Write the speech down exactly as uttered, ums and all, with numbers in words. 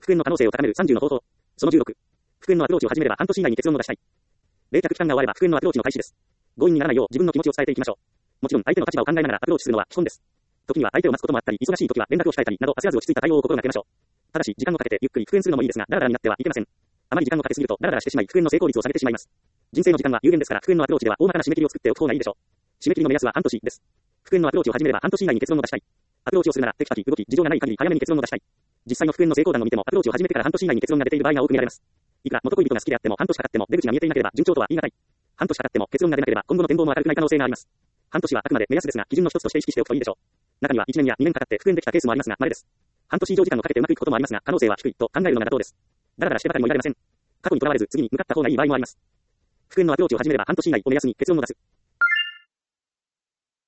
復縁の可能性を高めるさんじゅうの方法。そのじゅうろく。復縁のアプローチを始めれば半年以内に結論を出したい。冷却期間が終われば復縁のアプローチの開始です。強引にならないよう自分の気持ちを伝えていきましょう。もちろん相手の立場を考えながらアプローチするのは基本です。時には相手を待つこともあったり、忙しい時は連絡を控えたりなど焦らず落ち着いた対応を心がけましょう。ただし時間をかけてゆっくり復縁するのもいいですが、ダラダラになってはいけません。あまり時間をかけすぎるとダラダラしてしまい復縁の成功率を下げてしまいます。人生の時間は有限ですから、復縁のアプローチでは大まかな締め切りを作っておく方がいいでしょう。締め切りの目安は半年です。復縁のアプローチを始めれば半年以内に結論を出したい。アプローチをするならテキパキ動き、事情がない限り早めに結論を出したい。実際の復縁の成功談を見てもアプローチを始めてから半年以内に結論が出ている場合が多く見られます。いくら元恋人が好きであっても半年かかっても出口が見えていなければ順調とは言い難い。半年かかっても結論が出なければ今後の展望も明るくない可能性があります。半年はあくまで目安ですが基準の一つとして意識しておくといいでしょう。中にはいちねんやにねんかかって復縁できたケースもありますが稀です。半年以上時間をかけてうまくいくこともありますが可能性は低いと考えるのが妥当です。だらだらしてばかりもいられません。過去にとらわれず次に向かった方がいい場合もあります。復縁のアプローチを始めれば半年以内を目安に結論を出す。